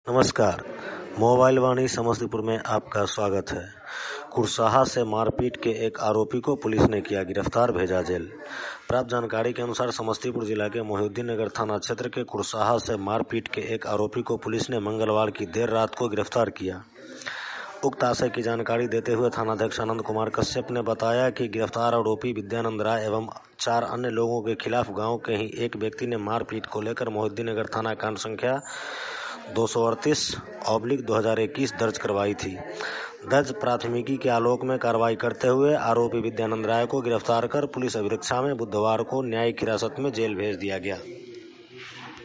नमस्कार। मोबाइल वाणी समस्तीपुर में आपका स्वागत है। कुरसाहा से मारपीट के एक आरोपी को पुलिस ने किया गिरफ्तार, भेजा जेल। प्राप्त जानकारी के अनुसार समस्तीपुर जिला के मोहिउद्दीन नगर थाना क्षेत्र के कुरसाहा से मारपीट के एक आरोपी को पुलिस ने मंगलवार की देर रात को गिरफ्तार किया। उक्त आशय की जानकारी देते हुए थानाध्यक्ष आनंद कुमार कश्यप ने बताया कि गिरफ्तार आरोपी विद्यानंद राय एवं 4 अन्य लोगों के खिलाफ गांव के ही एक व्यक्ति ने मारपीट को लेकर मोहिउद्दीन नगर थाना कांड संख्या 238/2021 दर्ज करवाई थी। दर्ज प्राथमिकी के आलोक में कार्रवाई करते हुए आरोपी विद्यानंद राय को गिरफ्तार कर पुलिस अभिरक्षा में बुधवार को न्यायिक हिरासत में जेल भेज दिया गया।